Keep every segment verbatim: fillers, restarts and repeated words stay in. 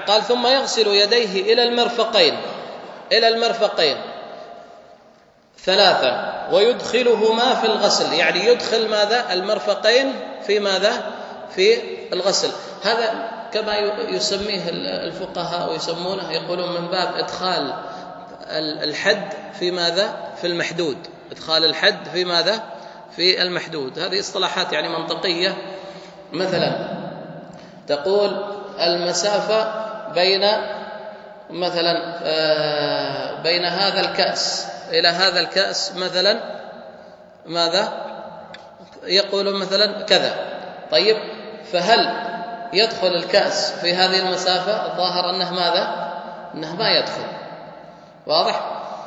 قال ثم يغسل يديه إلى المرفقين إلى المرفقين ثلاثا ويدخلهما في الغسل، يعني يدخل ماذا؟ المرفقين في ماذا؟ في الغسل. هذا كما يسميه الفقهاء ويسمونه، يقولون من باب إدخال الحد في ماذا؟ في المحدود. إدخال الحد في ماذا؟ في المحدود. هذه اصطلاحات يعني منطقية. مثلا تقول المسافة بين مثلا بين هذا الكأس إلى هذا الكأس مثلا ماذا؟ يقول مثلا كذا. طيب فهل يدخل الكأس في هذه المسافة؟ الظاهر أنه ماذا؟ أنه ما يدخل. واضح؟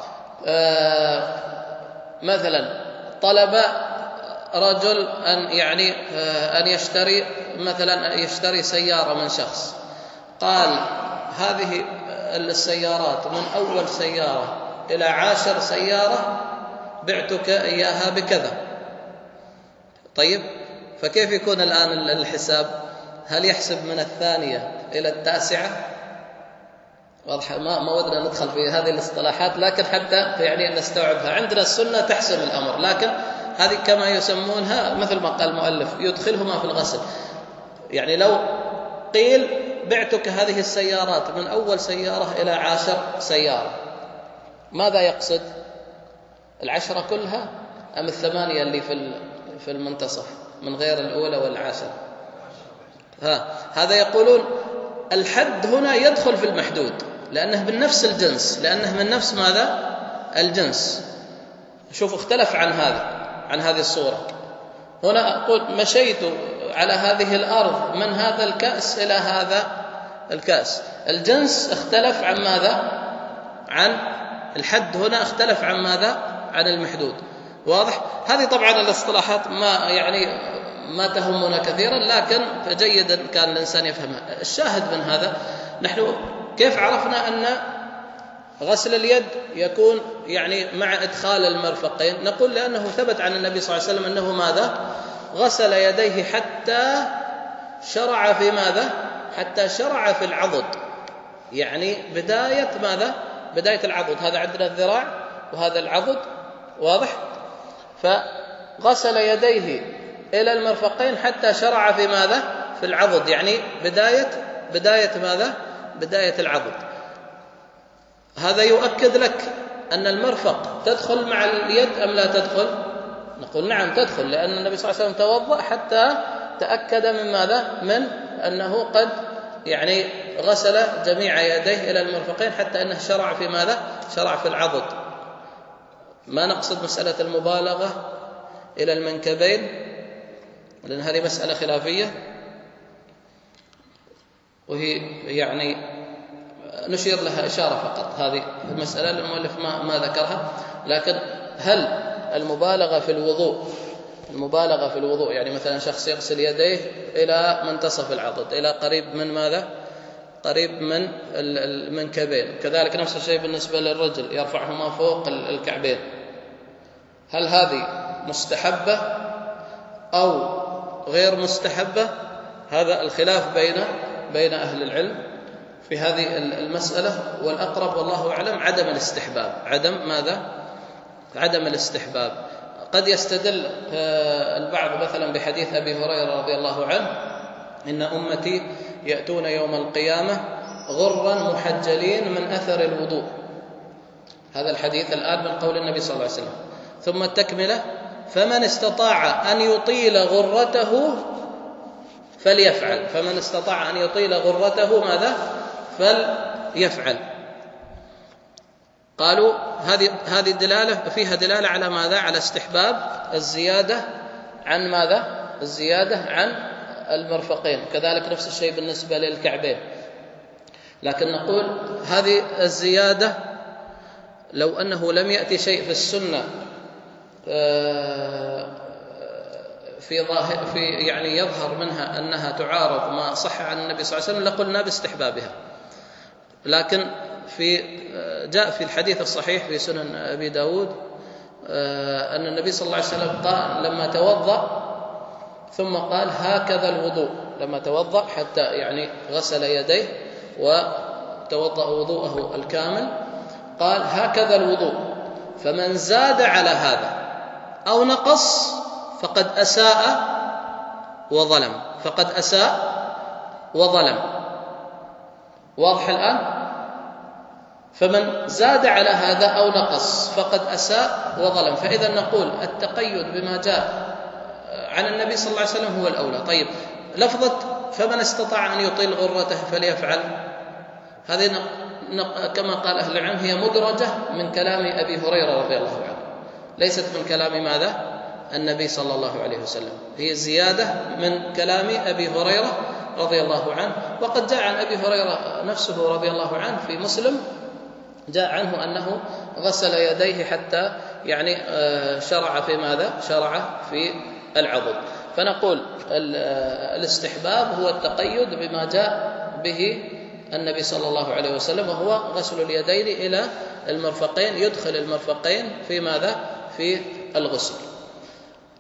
آه مثلا طلب رجل أن يعني آه أن يشتري مثلا يشتري سيارة من شخص، قال هذه السيارات من أول سيارة إلى عاشر سيارة بعتك إياها بكذا. طيب فكيف يكون الآن الحساب؟ هل يحسب من الثانية إلى التاسعة؟ واضح؟ ما ما ودنا ندخل في هذه الاصطلاحات، لكن حتى يعني نستوعبها. عندنا السنة تحسم الأمر، لكن هذه كما يسمونها مثل ما قال المؤلف يدخلهما في الغسل. يعني لو قيل بعتك هذه السيارات من أول سيارة إلى عشر سيارة، ماذا يقصد؟ العشرة كلها أم الثمانية اللي في في المنتصف من غير الأولى والعاشرة؟ ها هذا يقولون الحد هنا يدخل في المحدود، لأنه من نفس الجنس، لأنه من نفس ماذا؟ الجنس. شوف اختلف عن هذا عن هذه الصورة. هنا أقول مشيت على هذه الأرض من هذا الكأس إلى هذا الكأس، الجنس اختلف عن ماذا؟ عن الحد. هنا اختلف عن ماذا؟ عن المحدود. واضح؟ هذه طبعا الاصطلاحات ما يعني ما تهمنا كثيرا، لكن جيدا كان الإنسان يفهمها. الشاهد من هذا، نحن كيف عرفنا أن غسل اليد يكون يعني مع إدخال المرفقين؟ نقول لأنه ثبت عن النبي صلى الله عليه وسلم أنه ماذا؟ غسل يديه حتى شرع في ماذا؟ حتى شرع في العضد، يعني بداية ماذا؟ بداية العضد. هذا عندنا الذراع وهذا العضد. واضح؟ فغسل يديه إلى المرفقين حتى شرع في ماذا؟ في العضد، يعني بداية بداية ماذا؟ بداية العضد. هذا يؤكد لك أن المرفق تدخل مع اليد أم لا تدخل؟ نقول نعم تدخل، لأن النبي صلى الله عليه وسلم توضأ حتى تأكد من ماذا؟ من أنه قد يعني غسل جميع يديه إلى المرفقين حتى أنه شرع في ماذا؟ شرع في العضد. ما نقصد مسألة المبالغة إلى المنكبين، لأن هذه مسألة خلافية، وهي يعني نشير لها إشارة فقط. هذه المسألة المؤلف ما, ما ذكرها. لكن هل المبالغة في الوضوء المبالغة في الوضوء يعني مثلا شخص يغسل يديه إلى منتصف العضد، إلى قريب من ماذا؟ قريب من المنكبين. كذلك نفس الشيء بالنسبة للرجل، يرفعهما فوق الكعبين. هل هذه مستحبة أو غير مستحبة؟ هذا الخلاف بين بين أهل العلم في هذه المسألة، والأقرب والله أعلم عدم الاستحباب. عدم ماذا؟ عدم الاستحباب. قد يستدل البعض مثلا بحديث أبي هريرة رضي الله عنه: إن أمتي يأتون يوم القيامة غرا محجلين من أثر الوضوء. هذا الحديث الآن من قول النبي صلى الله عليه وسلم. ثم التكملة: فمن استطاع أن يطيل غرته فليفعل. فمن استطاع أن يطيل غرته ماذا؟ فليفعل. قالوا هذه هذه الدلالة فيها دلالة على ماذا؟ على استحباب الزيادة عن ماذا؟ الزيادة عن المرفقين. كذلك نفس الشيء بالنسبة للكعبين. لكن نقول هذه الزيادة لو أنه لم يأتي شيء في السنة في ظاهر في يعني يظهر منها أنها تعارض ما صح عن النبي صلى الله عليه وسلم لقلنا باستحبابها. لكن في جاء في الحديث الصحيح في سنن أبي داود أن النبي صلى الله عليه وسلم قال لما توضأ ثم قال: هكذا الوضوء. لما توضأ حتى يعني غسل يديه وتوضأ وضوءه الكامل. قال هكذا الوضوء، فمن زاد على هذا أو نقص فقد أساء وظلم، فقد أساء وظلم. واضح الآن؟ فمن زاد على هذا أو نقص فقد أساء وظلم. فإذا نقول التقيد بما جاء عن النبي صلى الله عليه وسلم هو الأولى. طيب، لفظة فمن استطاع أن يطيل غرته فليفعل، هذه كما قال أهل العلم هي مدرجة من كلام أبي هريرة رضي الله عنه، ليست من كلام ماذا؟ النبي صلى الله عليه وسلم، هي زيادة من كلام أبي هريرة رضي الله عنه. وقد جاء عن أبي هريرة نفسه رضي الله عنه في مسلم، جاء عنه أنه غسل يديه حتى يعني شرع في ماذا؟ شرع في العضد. فنقول الاستحباب هو التقيد بما جاء به النبي صلى الله عليه وسلم، وهو غسل اليدين إلى المرفقين، يدخل المرفقين في ماذا؟ في الغسل.